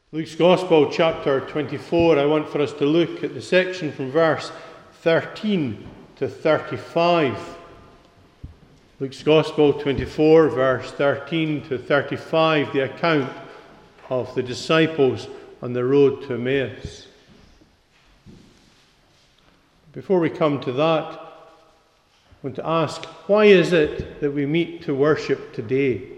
Luke's Gospel, chapter 24, I want for us to look at the section from verse 13 to 35. Luke's Gospel 24, verse 13 to 35, the account of the disciples on the road to Emmaus. Before we come to that, I want to ask, why is it that we meet to worship today?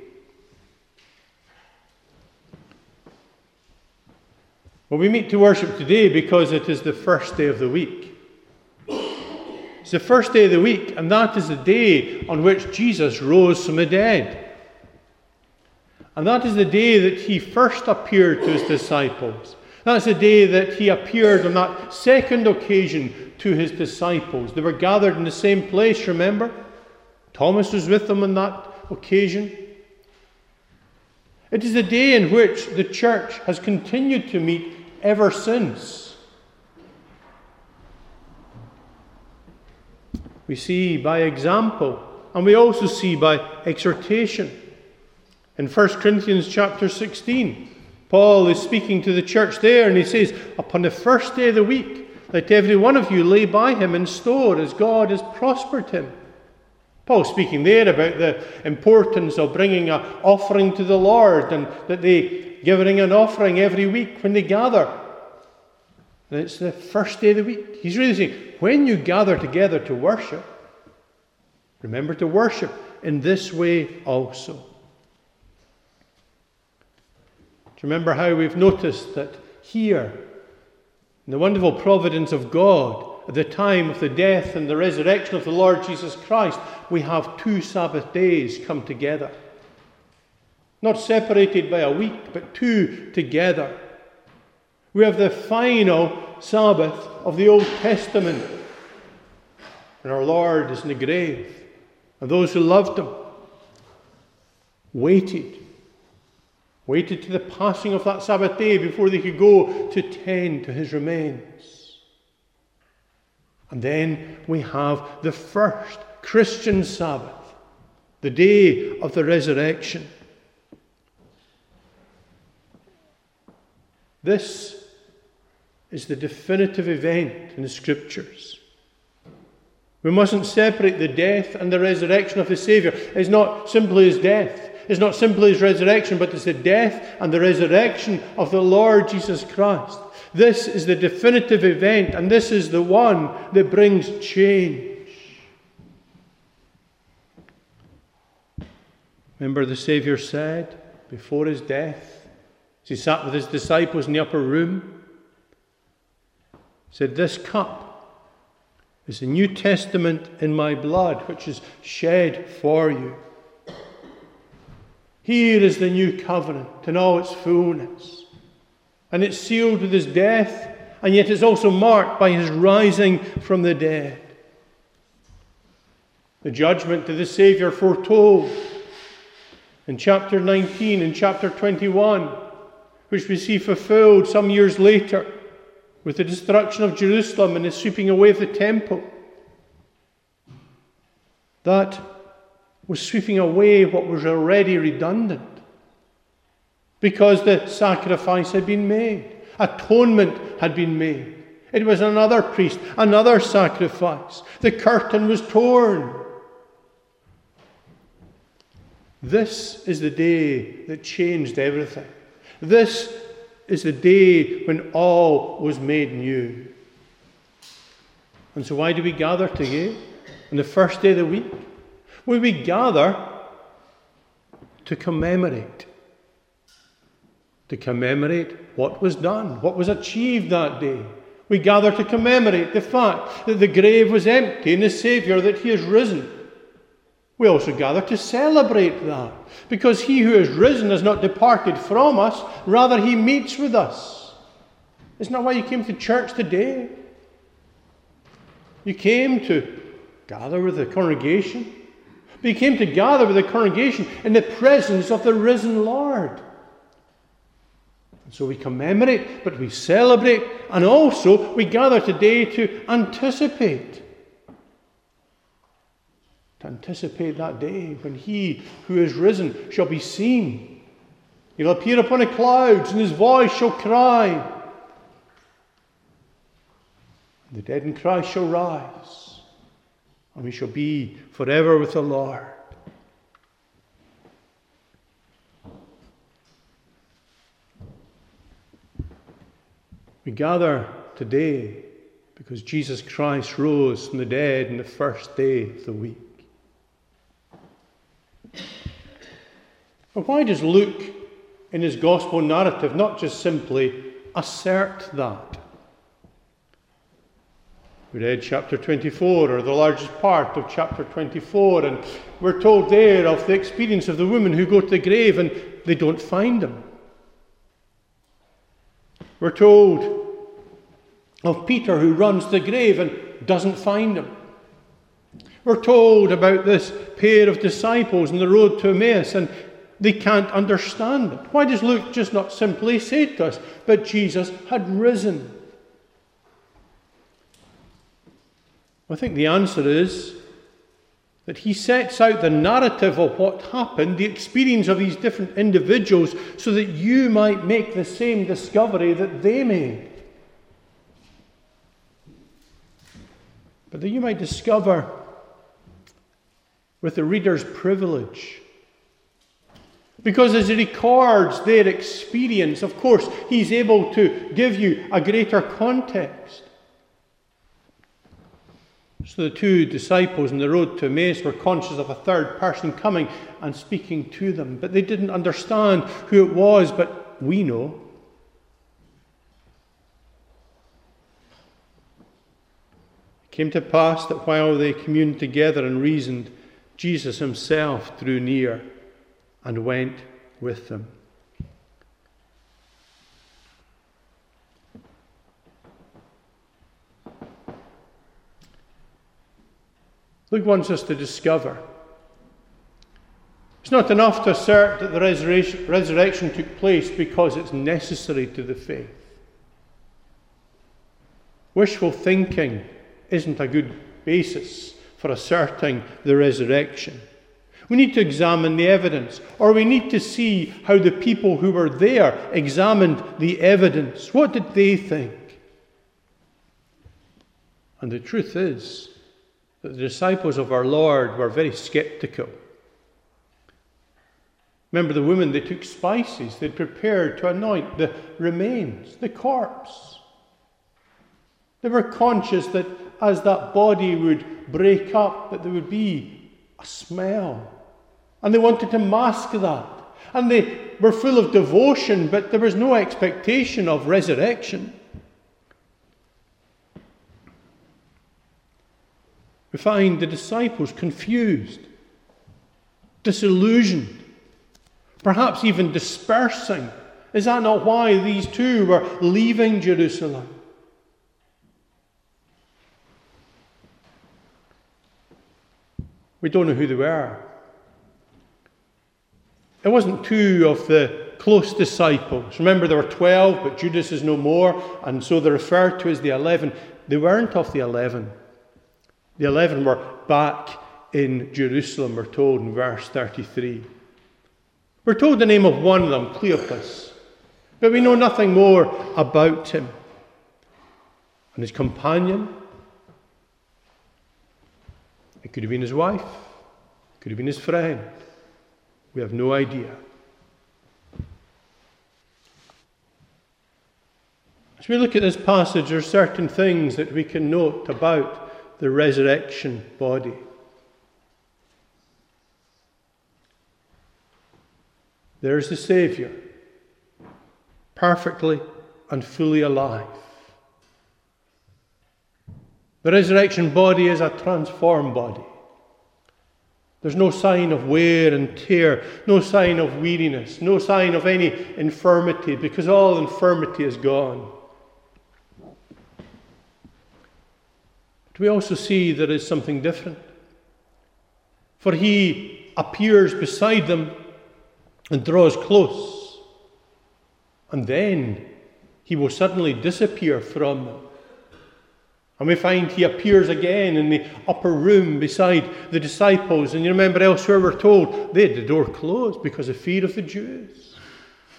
Well, we meet to worship today because it is the first day of the week. It's the first day of the week, and that is the day on which Jesus rose from the dead. And that is the day that he first appeared to his disciples. That's the day that he appeared on that second occasion to his disciples. They were gathered in the same place, remember? Thomas was with them on that occasion. It is the day in which the church has continued to meet ever since. We see by example, and we also see by exhortation. In 1 Corinthians chapter 16, Paul is speaking to the church there, and he says, "Upon the first day of the week, let every one of you lay by him in store as God has prospered him." Paul's speaking there about the importance of bringing an offering to the Lord, and that they giving an offering every week when they gather. And it's the first day of the week. He's really saying, when you gather together to worship, remember to worship in this way also. Do you remember how we've noticed that here, in the wonderful providence of God, at the time of the death and the resurrection of the Lord Jesus Christ, we have 2 Sabbath days come together. Not separated by a week, but 2 together. We have the final Sabbath of the Old Testament. And our Lord is in the grave. And those who loved him waited to the passing of that Sabbath day before they could go to tend to his remains. And then we have the first Christian Sabbath, the day of the resurrection. This is the definitive event in the Scriptures. We mustn't separate the death and the resurrection of the Saviour. It's not simply his death. It's not simply his resurrection, but it's the death and the resurrection of the Lord Jesus Christ. This is the definitive event, and this is the one that brings change. Remember, the Saviour said before his death, as he sat with his disciples in the upper room, he said, "This cup is the New Testament in my blood, which is shed for you. Here is the new covenant in all its fullness. And it's sealed with his death, and yet it's also marked by his rising from the dead." The judgment to the Saviour foretold in chapter 19 and chapter 21, which we see fulfilled some years later with the destruction of Jerusalem and the sweeping away of the temple. That was sweeping away what was already redundant, because the sacrifice had been made. Atonement had been made. It was another priest, another sacrifice. The curtain was torn. This is the day that changed everything. This is the day when all was made new. And so why do we gather today on the first day of the week? Well, we gather to commemorate. To commemorate what was done, what was achieved that day. We gather to commemorate the fact that the grave was empty and the Saviour, that he has risen. We also gather to celebrate that, because he who has risen has not departed from us, rather he meets with us. Isn't that why you came to church today? You came to gather with the congregation. But you came to gather with the congregation in the presence of the risen Lord. And so we commemorate, but we celebrate, and also we gather today to anticipate. To anticipate that day when he who is risen shall be seen He'll appear upon the clouds, and his voice shall cry. The dead in Christ shall rise, and we shall be forever with the Lord. We gather today because Jesus Christ rose from the dead on the first day of the week. But why does Luke, in his gospel narrative, not just simply assert that? We read chapter 24, or the largest part of chapter 24, and we're told there of the experience of the women who go to the grave and they don't find him. We're told of Peter who runs to the grave and doesn't find him. We're told about this pair of disciples on the road to Emmaus, and they can't understand it. Why does Luke just not simply say to us, but Jesus had risen? I think the answer is that he sets out the narrative of what happened, the experience of these different individuals, so that you might make the same discovery that they made. But that you might discover, with the reader's privilege, because as he records their experience, of course, he's able to give you a greater context. So the two disciples on the road to Emmaus were conscious of a third person coming and speaking to them, but they didn't understand who it was, but we know. It came to pass that while they communed together and reasoned, Jesus himself drew near and went with them. Luke wants us to discover it's not enough to assert that the resurrection took place because it's necessary to the faith. Wishful thinking isn't a good basis for asserting the resurrection. We need to examine the evidence, or we need to see how the people who were there examined the evidence. What did they think? And the truth is that the disciples of our Lord were very skeptical. Remember the women, they took spices they'd prepared to anoint the remains, the corpse. They were conscious that as that body would break up, that there would be a smell. And they wanted to mask that. And they were full of devotion, but there was no expectation of resurrection. We find the disciples confused, disillusioned, perhaps even dispersing. Is that not why these two were leaving Jerusalem? We don't know who they were. It wasn't two of the close disciples. Remember, there were 12, but Judas is no more, and so they're referred to as the 11. They weren't of the 11. The 11 were back in Jerusalem, we're told in verse 33. We're told the name of one of them, Cleopas, but we know nothing more about him. And his companion, it could have been his wife, it could have been his friend. We have no idea. As we look at this passage, there are certain things that we can note about the resurrection body. There is the Saviour, perfectly and fully alive. The resurrection body is a transformed body. There's no sign of wear and tear, no sign of weariness, no sign of any infirmity, because all infirmity is gone. But we also see there is something different. For he appears beside them and draws close, and then he will suddenly disappear from them. And we find he appears again in the upper room beside the disciples. And you remember elsewhere we're told they had the door closed because of fear of the Jews.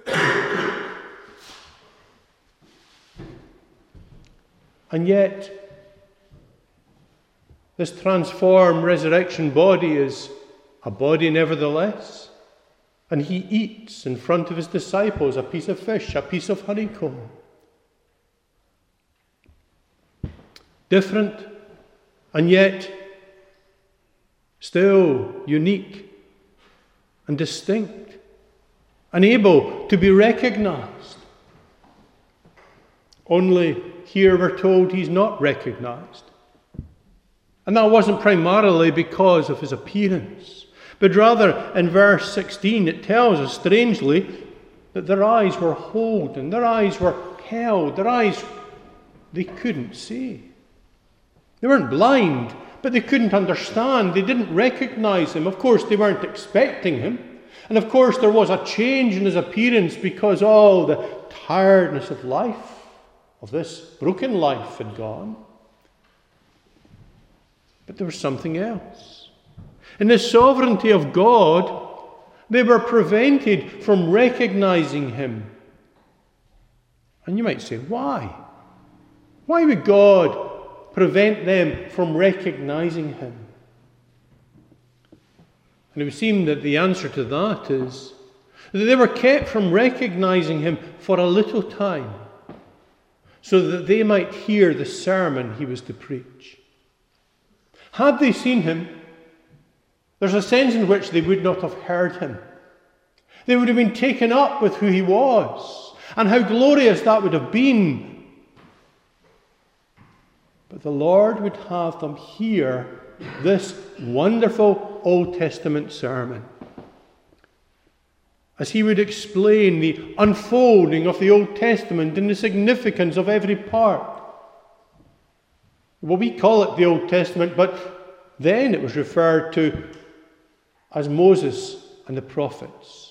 And yet, this transformed resurrection body is a body nevertheless. And he eats in front of his disciples a piece of fish, a piece of honeycomb. Different, and yet still unique and distinct, and able to be recognized. Only here we're told he's not recognized. And that wasn't primarily because of his appearance, but rather in verse 16 it tells us strangely that their eyes were holden, their eyes were held, their eyes, they couldn't see. They weren't blind, but they couldn't understand. They didn't recognize him. Of course, they weren't expecting him. And of course, there was a change in his appearance because all the tiredness of life, of this broken life, had gone. But there was something else. In the sovereignty of God, they were prevented from recognizing him. And you might say, why? Why would God prevent them from recognizing him? And it would seem that the answer to that is that they were kept from recognizing him for a little time, so that they might hear the sermon he was to preach. Had they seen him, there's a sense in which they would not have heard him. They would have been taken up with who he was, and how glorious that would have been. But the Lord would have them hear this wonderful Old Testament sermon, as he would explain the unfolding of the Old Testament and the significance of every part. Well, we call it the Old Testament, but then it was referred to as Moses and the prophets.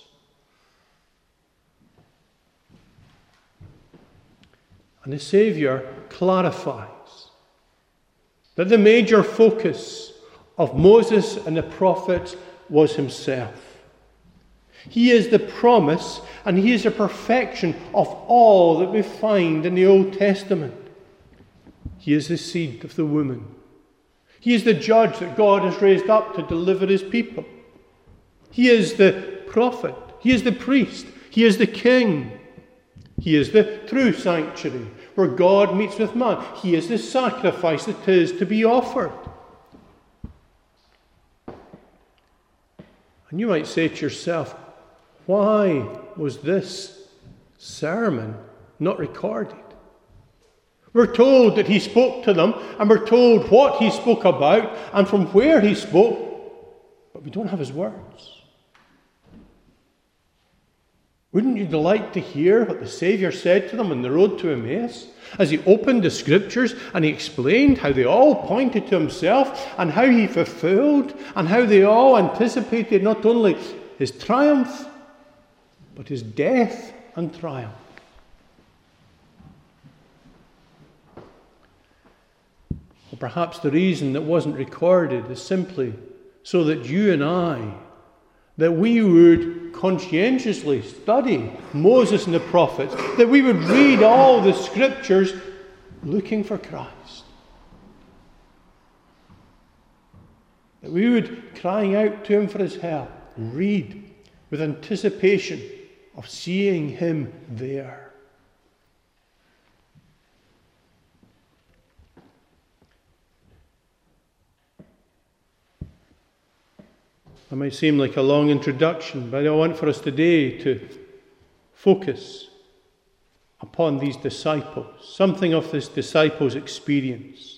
And the Saviour clarifies that the major focus of Moses and the prophets was himself. He is the promise and he is the perfection of all that we find in the Old Testament. He is the seed of the woman. He is the judge that God has raised up to deliver his people. He is the prophet. He is the priest. He is the king. He is the true sanctuary where God meets with man. He is the sacrifice that is to be offered. And you might say to yourself, why was this sermon not recorded? We're told that he spoke to them, and we're told what he spoke about and from where he spoke, but we don't have his words. Wouldn't you delight to hear what the Saviour said to them on the road to Emmaus, as he opened the Scriptures and he explained how they all pointed to himself and how he fulfilled and how they all anticipated not only his triumph, but his death and triumph? Or perhaps the reason that wasn't recorded is simply so that you and I, that we would conscientiously study Moses and the prophets, that we would read all the Scriptures looking for Christ. That we would, crying out to him for his help, read with anticipation of seeing him there. That might seem like a long introduction, but I want for us today to focus upon these disciples, something of this disciples' experience.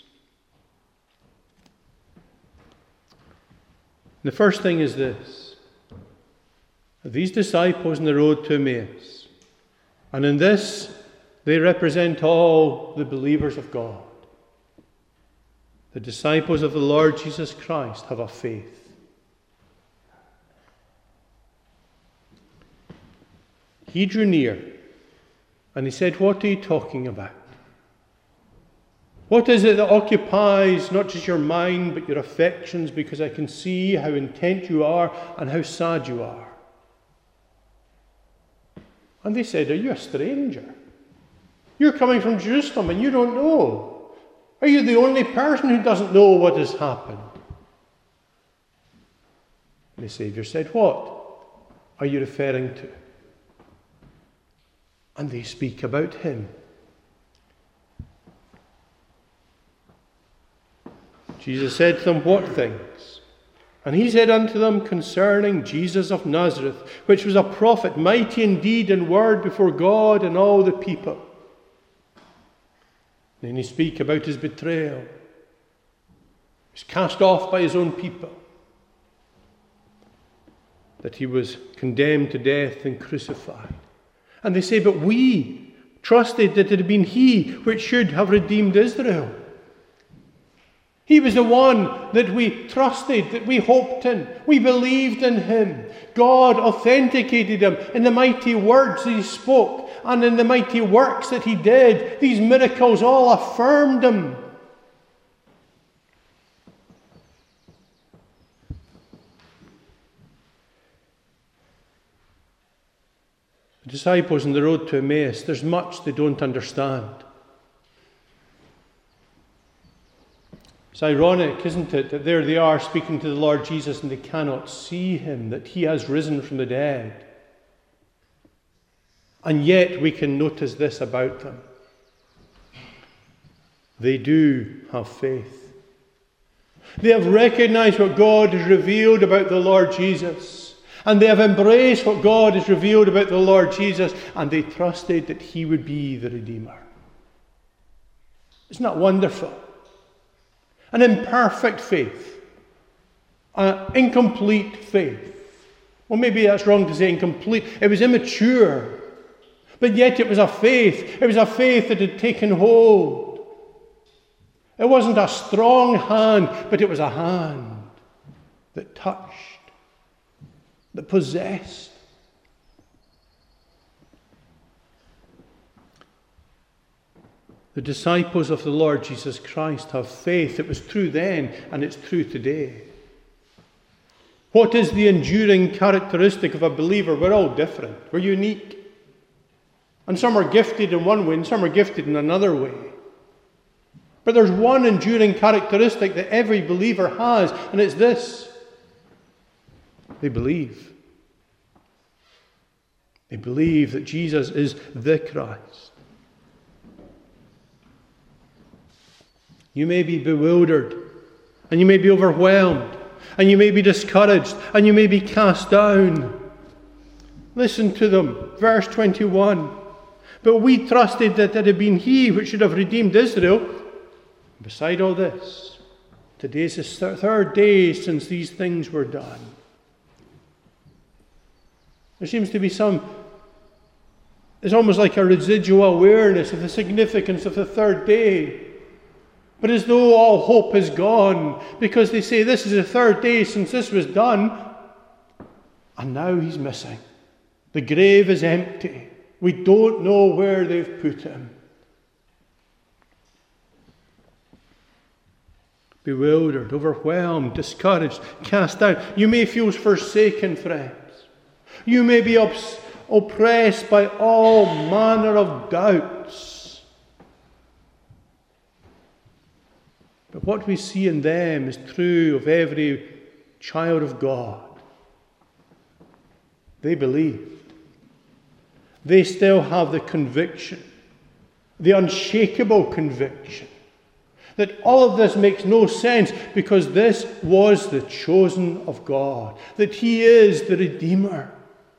The first thing is this: these disciples on the road to Emmaus, and in this they represent all the believers of God. The disciples of the Lord Jesus Christ have a faith. He drew near and he said, "What are you talking about? What is it that occupies not just your mind but your affections, because I can see how intent you are and how sad you are?" And they said, "Are you a stranger? You're coming from Jerusalem and you don't know. Are you the only person who doesn't know what has happened?" And the Saviour said, "What are you referring to?" And they speak about him. Jesus said to them, "What things?" And he said unto them, "Concerning Jesus of Nazareth, which was a prophet, mighty in deed and word before God and all the people." Then he speak about his betrayal. He was cast off by his own people. That he was condemned to death and crucified. And they say, "But we trusted that it had been he which should have redeemed Israel." He was the one that we trusted, that we hoped in. We believed in him. God authenticated him in the mighty words he spoke and in the mighty works that he did. These miracles all affirmed him. The disciples on the road to Emmaus, there's much they don't understand. It's ironic, isn't it, that there they are speaking to the Lord Jesus and they cannot see him, that he has risen from the dead. And yet we can notice this about them. They do have faith. They have recognized what God has revealed about the Lord Jesus. And they have embraced what God has revealed about the Lord Jesus. And they trusted that he would be the Redeemer. Isn't that wonderful? An imperfect faith. An incomplete faith. Well, maybe that's wrong to say incomplete. It was immature. But yet it was a faith. It was a faith that had taken hold. It wasn't a strong hand, but it was a hand that touched, that possessed. The disciples of the Lord Jesus Christ have faith. It was true then, and it's true today. What is the enduring characteristic of a believer? We're all different. We're unique. And some are gifted in one way, and some are gifted in another way. But there's one enduring characteristic that every believer has, and it's this. They believe. They believe that Jesus is the Christ. You may be bewildered, and you may be overwhelmed, and you may be discouraged, and you may be cast down. Listen to them. Verse 21. But we trusted that it had been he which should have redeemed Israel. Beside all this, today is the third day since these things were done. There seems to be it's almost like a residual awareness of the significance of the third day. But as though all hope is gone, because they say this is the third day since this was done, and now he's missing. The grave is empty. We don't know where they've put him. Bewildered, overwhelmed, discouraged, cast down. You may feel forsaken, friends. You may be oppressed by all manner of doubts. But what we see in them is true of every child of God. They believe. They still have the conviction, the unshakable conviction, that all of this makes no sense because this was the chosen of God, that he is the Redeemer.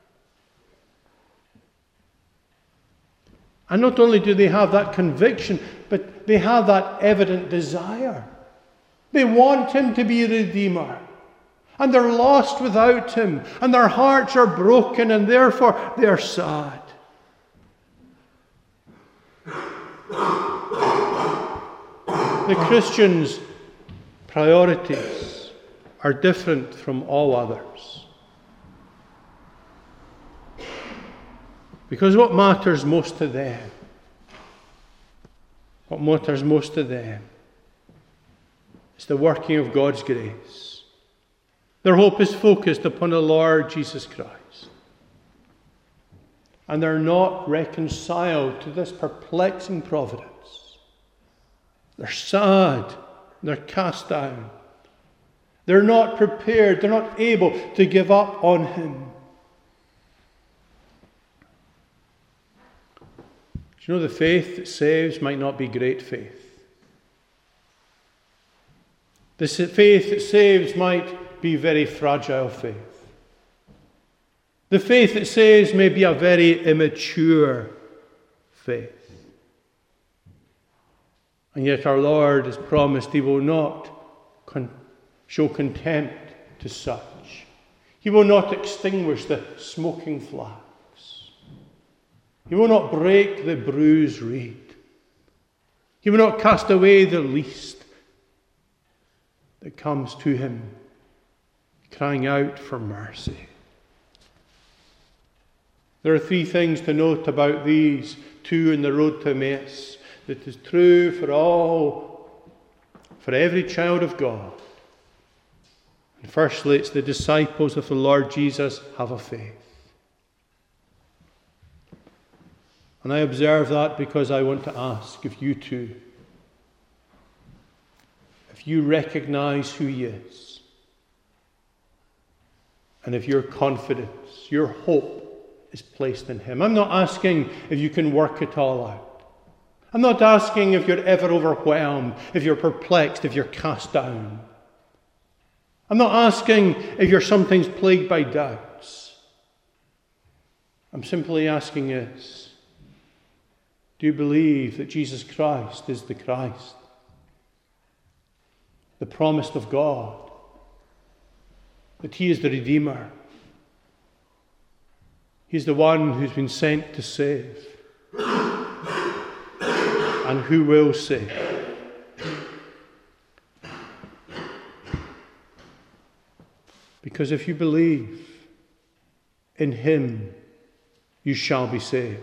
And not only do they have that conviction, but they have that evident desire. They want him to be a Redeemer. And they're lost without him. And their hearts are broken, and therefore they are sad. The Christian's priorities are different from all others. Because what matters most to them, is the working of God's grace. Their hope is focused upon the Lord Jesus Christ. and they're not reconciled to this perplexing providence. They're sad, they're cast down. They're not prepared, they're not able to give up on him. Do you know the faith that saves might not be great faith? The faith that saves might be very fragile faith. The faith that saves may be a very immature faith. And yet our Lord has promised he will not show contempt to such. He will not extinguish the smoking flax. He will not break the bruised reed. He will not cast away the least that comes to him, crying out for mercy. There are three things to note about these two in the road to Emmaus that is true for every child of God. And firstly, it's the disciples of the Lord Jesus have a faith. And I observe that because I want to ask if you too, if you recognize who he is, and if your confidence, your hope is placed in him. I'm not asking if you can work it all out. I'm not asking if you're ever overwhelmed, if you're perplexed, if you're cast down. I'm not asking if you're sometimes plagued by doubts. I'm simply asking this. Do you believe that Jesus Christ is the Christ, the promised of God, that he is the Redeemer? He's the one who's been sent to save and who will save. Because if you believe in him, you shall be saved.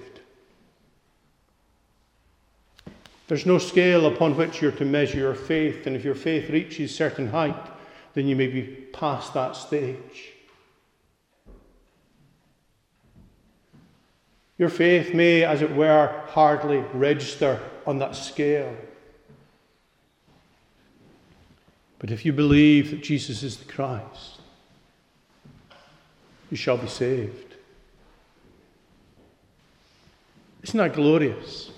There's no scale upon which you're to measure your faith, and if your faith reaches a certain height, then you may be past that stage. Your faith may, as it were, hardly register on that scale. But if you believe that Jesus is the Christ, you shall be saved. Isn't that glorious?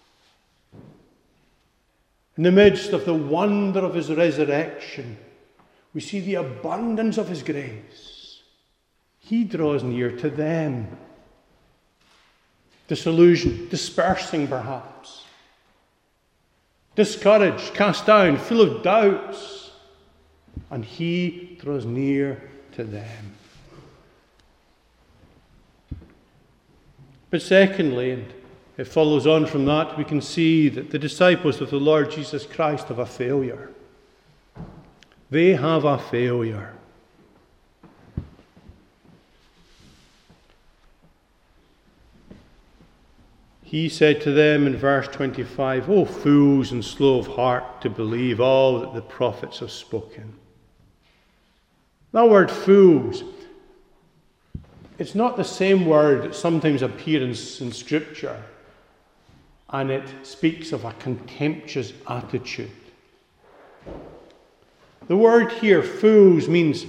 In the midst of the wonder of his resurrection, we see the abundance of his grace. He draws near to them. Disillusioned, dispersing perhaps, discouraged, cast down, full of doubts, and he draws near to them. But secondly, and it follows on from that, we can see that the disciples of the Lord Jesus Christ have a failure. They have a failure. He said to them in verse 25, "O fools and slow of heart to believe all that the prophets have spoken." That word fools, it's not the same word that sometimes appears in Scripture, and it speaks of a contemptuous attitude. The word here, fools, means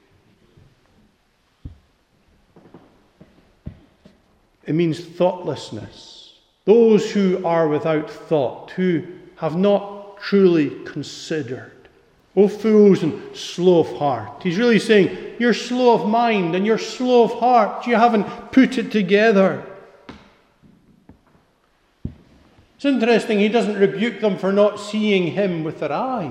thoughtlessness. Those who are without thought, who have not truly considered. O fools and slow of heart. He's really saying, you're slow of mind and you're slow of heart. You haven't put it together. It's interesting, he doesn't rebuke them for not seeing him with their eyes.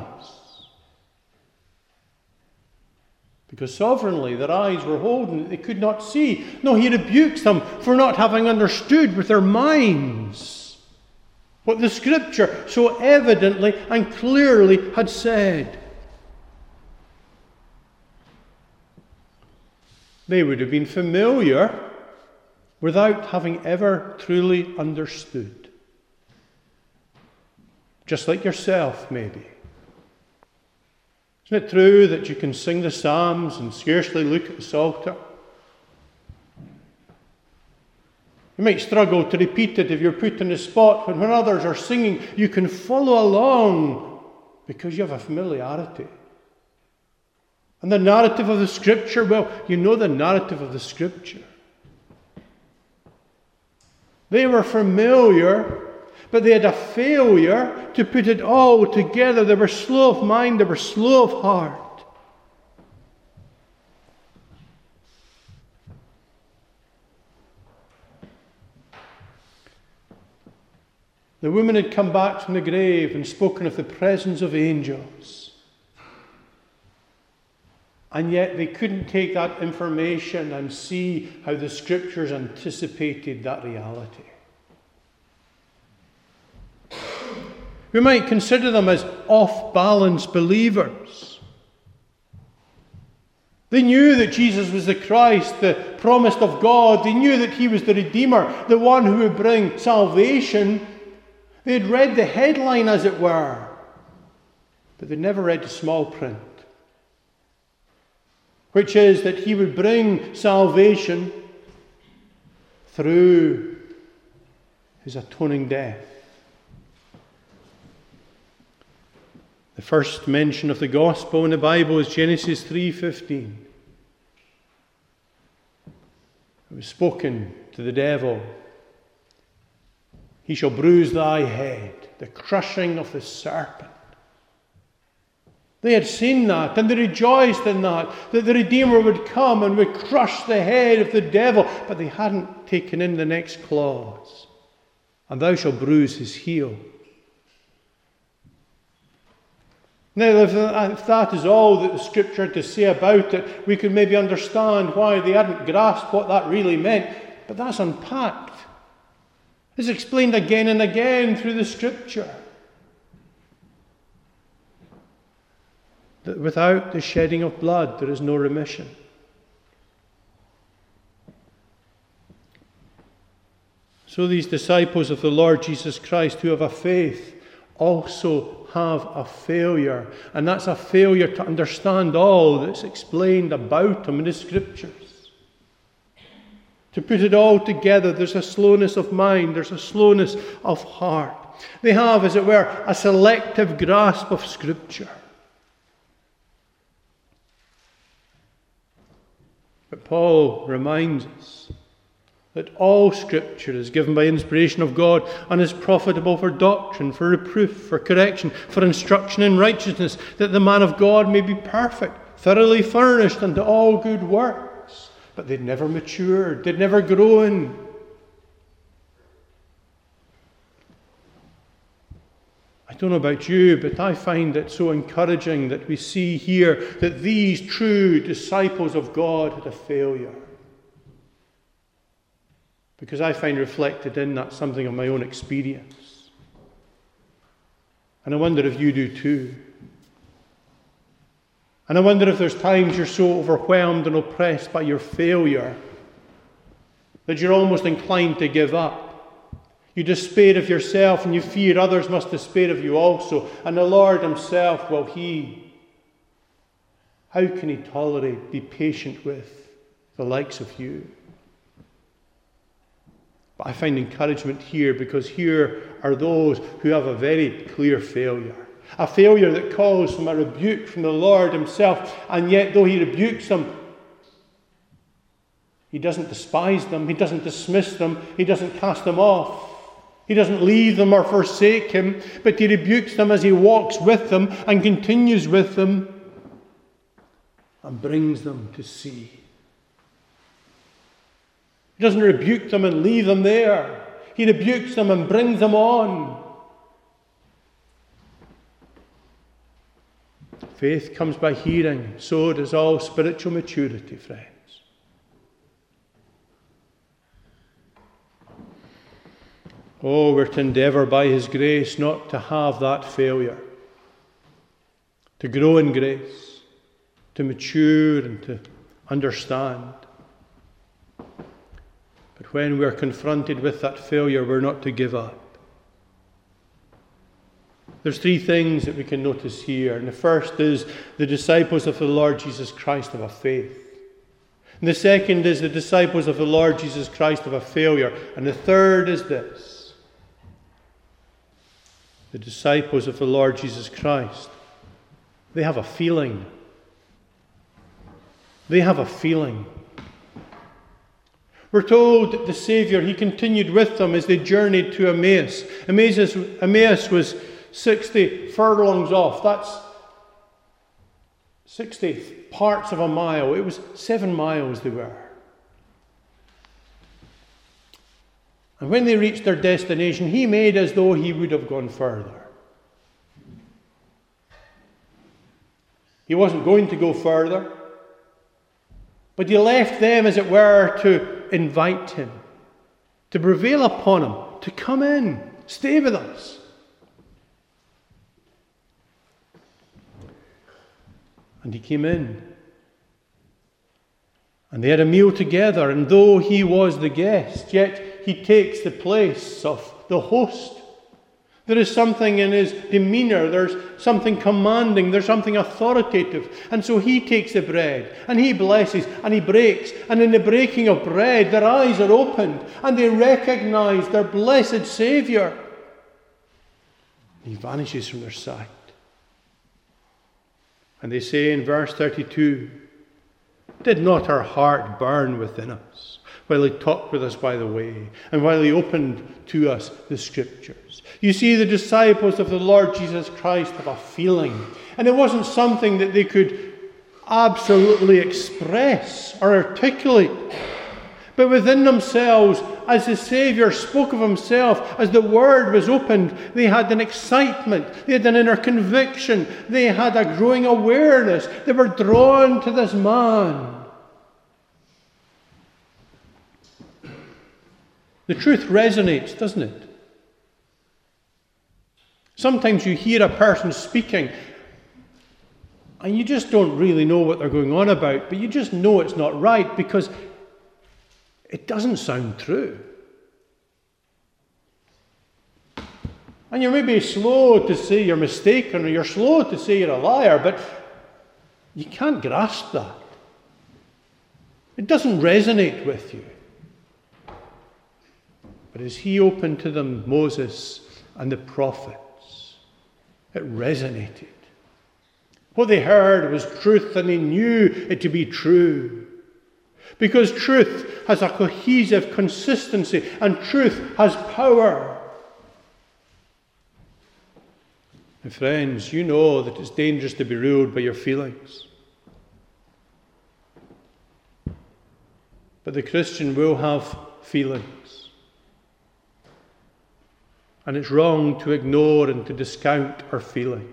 Because sovereignly their eyes were holden that they could not see. No, he rebukes them for not having understood with their minds what the Scripture so evidently and clearly had said. They would have been familiar without having ever truly understood. Just like yourself, maybe. Isn't it true that you can sing the Psalms and scarcely look at the Psalter? You might struggle to repeat it if you're put in the spot, but when others are singing, you can follow along because you have a familiarity. And the narrative of the Scripture, well, you know the narrative of the Scripture. They were familiar, but they had a failure to put it all together. They were slow of mind, they were slow of heart. The woman had come back from the grave and spoken of the presence of angels. And yet they couldn't take that information and see how the Scriptures anticipated that reality. We might consider them as off-balance believers. They knew that Jesus was the Christ, the promised of God. They knew that he was the Redeemer, the one who would bring salvation. They had read the headline, as it were, but they never read the small print, which is that he would bring salvation through his atoning death. The first mention of the gospel in the Bible is Genesis 3:15. It was spoken to the devil. He shall bruise thy head, the crushing of the serpent. They had seen that, and they rejoiced in that the Redeemer would come and would crush the head of the devil. But they hadn't taken in the next clause. And thou shalt bruise his heel. Now, if that is all that the Scripture had to say about it, we could maybe understand why they hadn't grasped what that really meant. But that's unpacked. It's explained again and again through the Scripture. That without the shedding of blood, there is no remission. So these disciples of the Lord Jesus Christ who have a faith also have a failure. And that's a failure to understand all that's explained about them in the Scriptures. To put it all together, there's a slowness of mind, there's a slowness of heart. They have, as it were, a selective grasp of Scripture. But Paul reminds us that all Scripture is given by inspiration of God and is profitable for doctrine, for reproof, for correction, for instruction in righteousness, that the man of God may be perfect, thoroughly furnished unto all good works. But they'd never matured, they'd never grown. I don't know about you, but I find it so encouraging that we see here that these true disciples of God had a failure. Because I find reflected in that something of my own experience. And I wonder if you do too. And I wonder if there's times you're so overwhelmed and oppressed by your failure that you're almost inclined to give up. You despair of yourself and you fear others must despair of you also. And the Lord himself, well, how can he tolerate, be patient with the likes of you? But I find encouragement here because here are those who have a very clear failure. A failure that calls from a rebuke from the Lord himself. And yet, though he rebukes them, he doesn't despise them. He doesn't dismiss them. He doesn't cast them off. He doesn't leave them or forsake him. But he rebukes them as he walks with them and continues with them and brings them to see. He doesn't rebuke them and leave them there. He rebukes them and brings them on. Faith comes by hearing, so does all spiritual maturity, friends. Oh, we're to endeavour by his grace not to have that failure, to grow in grace, to mature and to understand. But when we're confronted with that failure, we're not to give up. There's three things that we can notice here. And the first is the disciples of the Lord Jesus Christ have a faith. And the second is the disciples of the Lord Jesus Christ have a failure. And the third is this: the disciples of the Lord Jesus Christ, they have a feeling. They have a feeling. We're told that the Saviour, he continued with them as they journeyed to Emmaus. Emmaus was 60 furlongs off. That's 60 parts of a mile. It was 7 miles they were. And when they reached their destination, he made as though he would have gone further. He wasn't going to go further, but he left them, as it were, to invite him, to prevail upon him, to come in, stay with us. And he came in. And they had a meal together, and though he was the guest, yet he takes the place of the host. There is something in his demeanour, there's something commanding, there's something authoritative. And so he takes the bread, and he blesses, and he breaks. And in the breaking of bread, their eyes are opened, and they recognise their blessed Saviour. He vanishes from their sight. And they say in verse 32, "Did not our heart burn within us while he talked with us by the way, and while he opened to us the Scriptures?" You see, the disciples of the Lord Jesus Christ have a feeling. And it wasn't something that they could absolutely express or articulate. But within themselves, as the Saviour spoke of himself, as the Word was opened, they had an excitement, they had an inner conviction, they had a growing awareness. They were drawn to this man. The truth resonates, doesn't it? Sometimes you hear a person speaking and you just don't really know what they're going on about, but you just know it's not right because it doesn't sound true. And you're maybe slow to say you're mistaken, or you're slow to say you're a liar, but you can't grasp that. It doesn't resonate with you. But as he opened to them Moses and the prophets, it resonated. What they heard was truth, and they knew it to be true. Because truth has a cohesive consistency, and truth has power. And friends, you know that it's dangerous to be ruled by your feelings. But the Christian will have feelings. And it's wrong to ignore and to discount our feelings.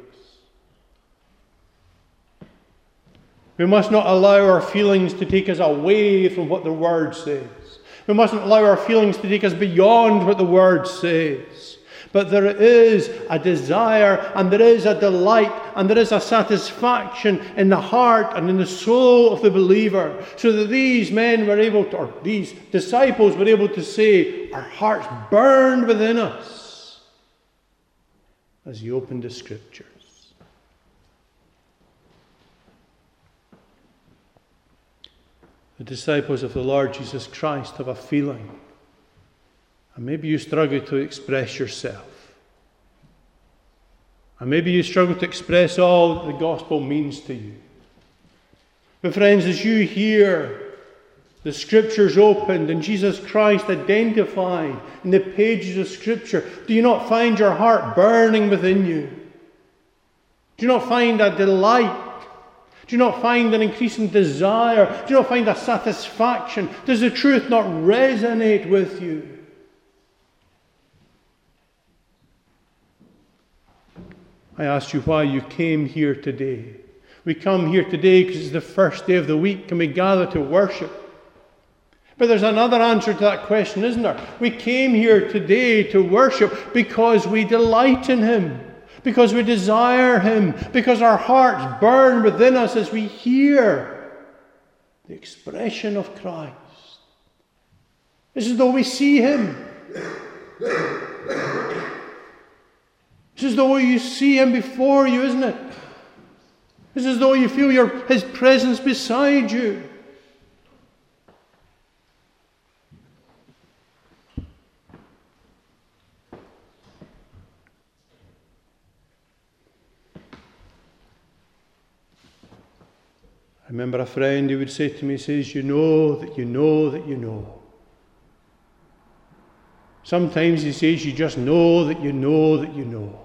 We must not allow our feelings to take us away from what the Word says. We mustn't allow our feelings to take us beyond what the Word says. But there is a desire, and there is a delight, and there is a satisfaction in the heart and in the soul of the believer, so that these men were able to, or these disciples were able to say, our hearts burned within us as he opened the Scriptures. The disciples of the Lord Jesus Christ have a feeling. And maybe you struggle to express yourself. And maybe you struggle to express all that the gospel means to you. But friends, as you hear the Scriptures opened and Jesus Christ identified in the pages of Scripture, do you not find your heart burning within you? Do you not find a delight? Do you not find an increasing desire? Do you not find a satisfaction? Does the truth not resonate with you? I asked you why you came here today. We come here today because it's the first day of the week and we gather to worship. But there's another answer to that question, isn't there? We came here today to worship because we delight in Him, because we desire Him, because our hearts burn within us as we hear the expression of Christ. It's as though we see Him. It's as though you see Him before you, isn't it? It's as though you feel His presence beside you. remember a friend who would say to me, he says, you know that you know that you know. Sometimes he says, you just know that you know that you know.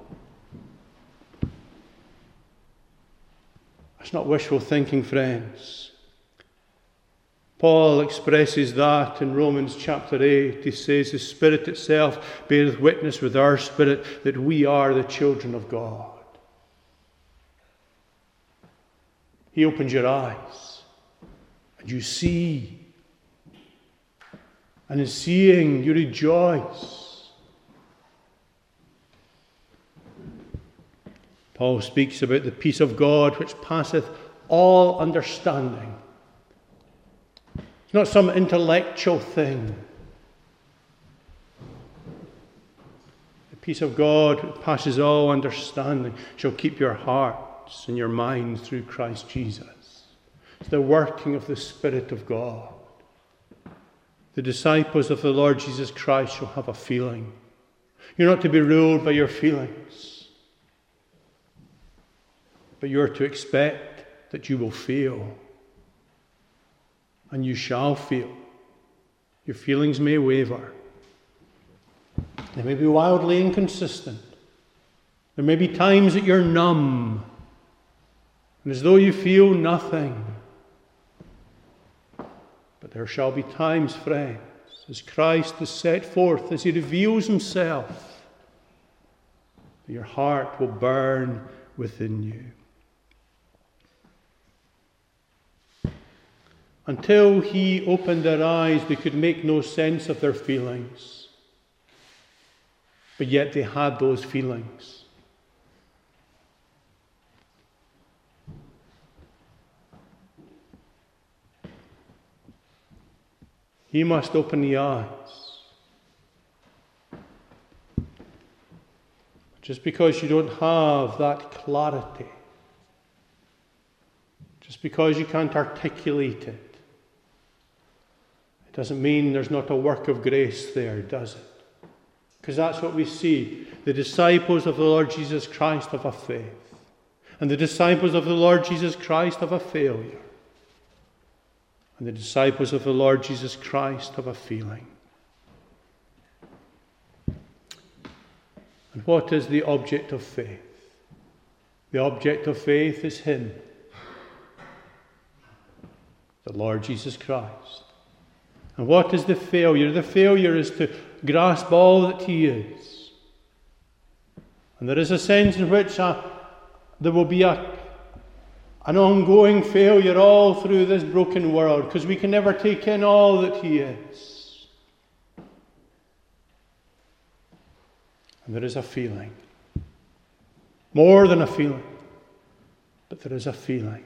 That's not wishful thinking, friends. Paul expresses that in Romans chapter 8. He says, the Spirit itself beareth witness with our spirit that we are the children of God. He opens your eyes and you see. And in seeing, you rejoice. Paul speaks about the peace of God which passeth all understanding. It's not some intellectual thing. The peace of God which passes all understanding shall keep your hearts and your minds through Christ Jesus. It's the working of the Spirit of God. The disciples of the Lord Jesus Christ shall have a feeling. You're not to be ruled by your feelings, but you're to expect that you will feel. And you shall feel. Your feelings may waver. They may be wildly inconsistent. There may be times that you're numb, and as though you feel nothing. But there shall be times, friends, as Christ is set forth, as he reveals himself, that your heart will burn within you. Until he opened their eyes, they could make no sense of their feelings. But yet they had those feelings. He must open the eyes. Just because you don't have that clarity, just because you can't articulate it, it doesn't mean there's not a work of grace there, does it? Because that's what we see. The disciples of the Lord Jesus Christ have a faith, and the disciples of the Lord Jesus Christ have a failure. And the disciples of the Lord Jesus Christ have a feeling. And what is the object of faith? The object of faith is him, the Lord Jesus Christ. And what is the failure? The failure is to grasp all that he is. And there is a sense in which there will be an ongoing failure all through this broken world, because we can never take in all that he is. And there is a feeling. More than a feeling. But there is a feeling.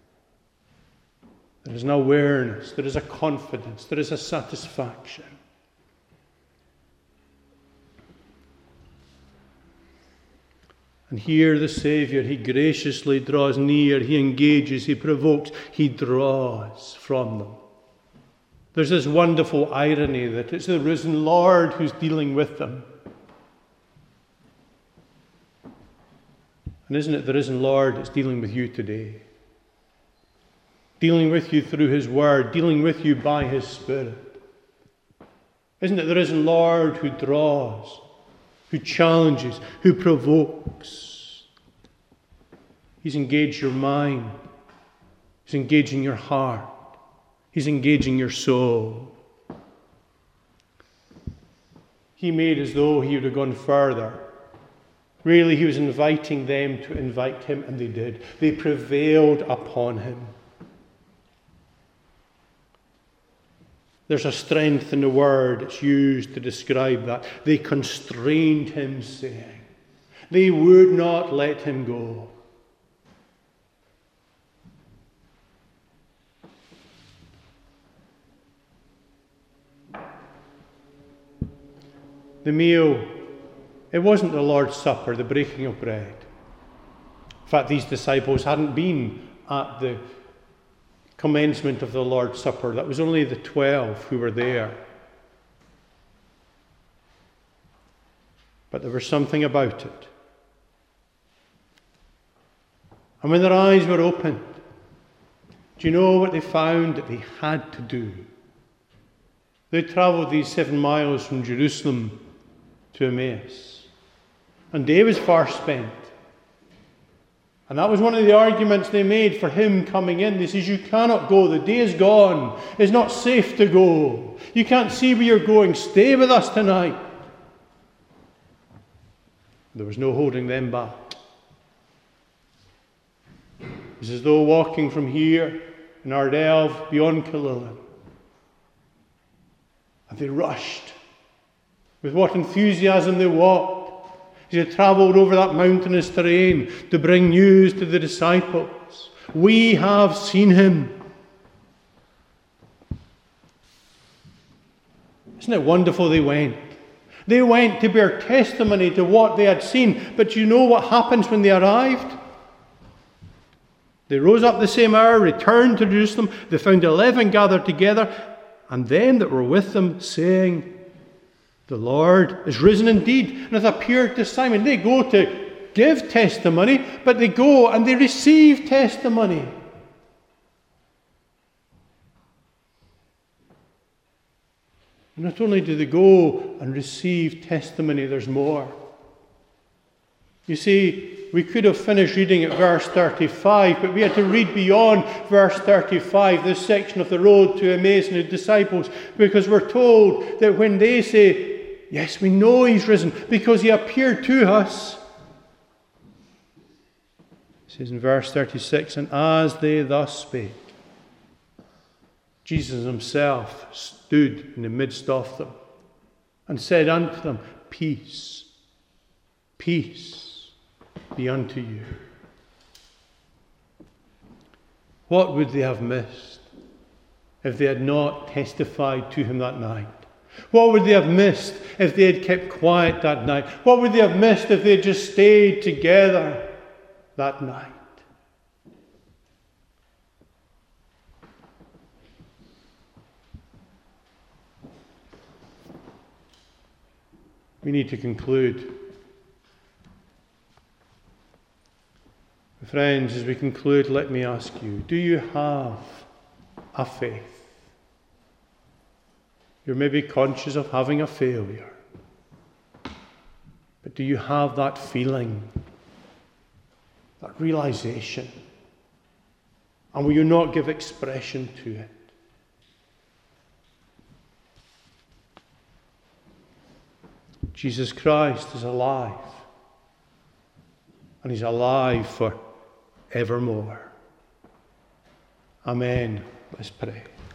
There is an awareness. There is a confidence. There is a satisfaction. And here the Saviour, he graciously draws near, he engages, he provokes, he draws from them. There's this wonderful irony that it's the risen Lord who's dealing with them. And isn't it the risen Lord that's dealing with you today? Dealing with you through his word, dealing with you by his Spirit. Isn't it the risen Lord who draws, who challenges, who provokes? He's engaged your mind. He's engaging your heart. He's engaging your soul. He made as though he would have gone further. Really, he was inviting them to invite him, and they did. They prevailed upon him. There's a strength in the word that's used to describe that. They constrained him, saying, they would not let him go. The meal, it wasn't the Lord's Supper, the breaking of bread. In fact, these disciples hadn't been at the commencement of the Lord's Supper. That was only the 12 who were there. But there was something about it. And when their eyes were opened, Do you know what they found that they had to do? They travelled these 7 miles from Jerusalem to Emmaus. And day was far spent. And that was one of the arguments they made for him coming in. They said, you cannot go. The day is gone. It's not safe to go. You can't see where you're going. Stay with us tonight. There was no holding them back. It's as though walking from here in Ardelve beyond Killillan. And they rushed. With what enthusiasm they walked. As they travelled over that mountainous terrain to bring news to the disciples. We have seen him. Isn't it wonderful they went? They went to bear testimony to what they had seen. But you know what happens when they arrived? They rose up the same hour, returned to Jerusalem. They found 11 gathered together, and them that were with them, saying, the Lord is risen indeed, and hath appeared to Simon. They go to give testimony, but they go and they receive testimony. And not only do they go and receive testimony, there's more. You see, we could have finished reading at verse 35, but we had to read beyond verse 35, this section of the road to Emmaus and the disciples, because we're told that when they say, yes, we know he's risen because he appeared to us. It says in verse 36, and as they thus spake, Jesus himself stood in the midst of them and said unto them, peace, peace be unto you. What would they have missed if they had not testified to him that night? What would they have missed if they had kept quiet that night? What would they have missed if they had just stayed together that night? We need to conclude. Friends, as we conclude, let me ask you, do you have a faith? You're maybe conscious of having a failure. But do you have that feeling, that realization? And will you not give expression to it? Jesus Christ is alive. And he's alive for evermore. Amen. Let's pray.